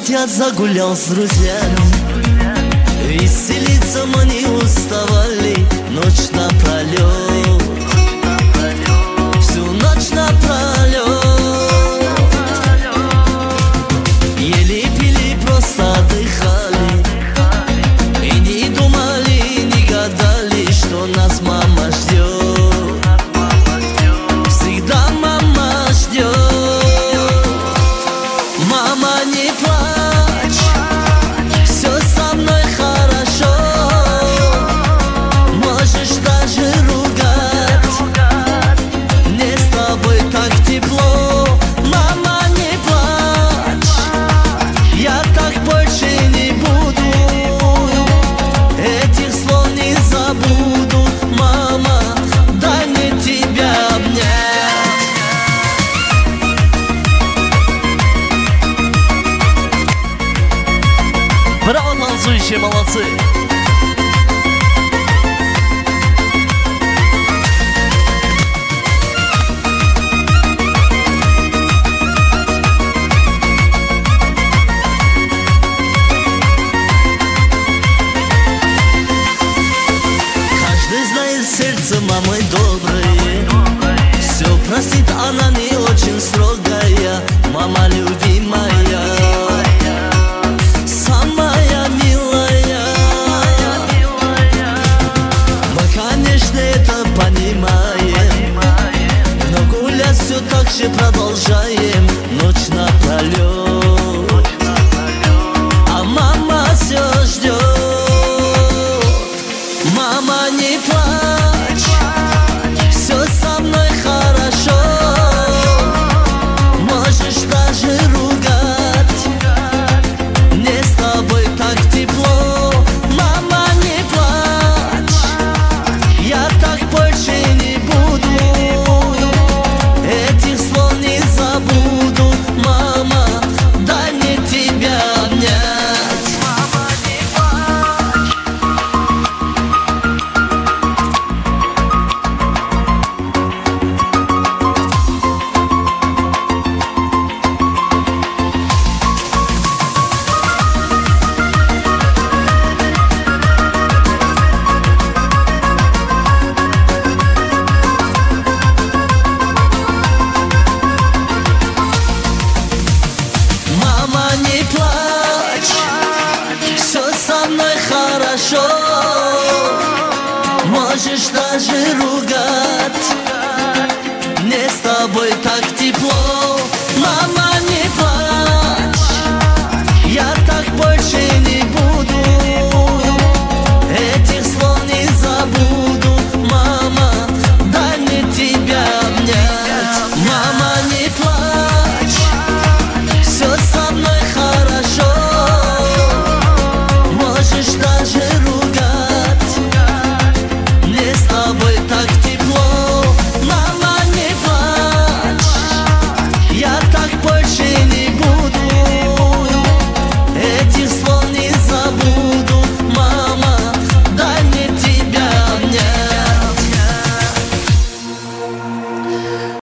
год я загулял с друзьями, веселиться мы не уставали ночь напролет, всю ночь напролет. Ели, пили, просто отдыхали, и не думали, не гадали, что нас мама ждет. Всегда мама ждет. Мама, не плачь, все со мной хорошо. Можешь даже ругать, мне с тобой так тепло. Мама, не плачь, я так больше не буду, этих слов не забуду. Мама, дай мне тебя обнять. Браво, танцующие, молодцы! Каждый знает сердце мамы доброе, все простит, она не очень строгая. Мама любимая, самая милая. Мы, конечно, это понимаем, но гулять все так же продолжаем ночь напролет. А мама все ждет. Мама, не плачь, все со мной хорошо. Можешь даже ругать, мне с тобой так тепло. Мама, не плачь, я так больше не буду, этих слов не забуду. Мама, дай мне тебя обнять. Мама, не плачь. Мама, не плачь, все со мной хорошо. Можешь даже ругать, мне с тобой так тепло.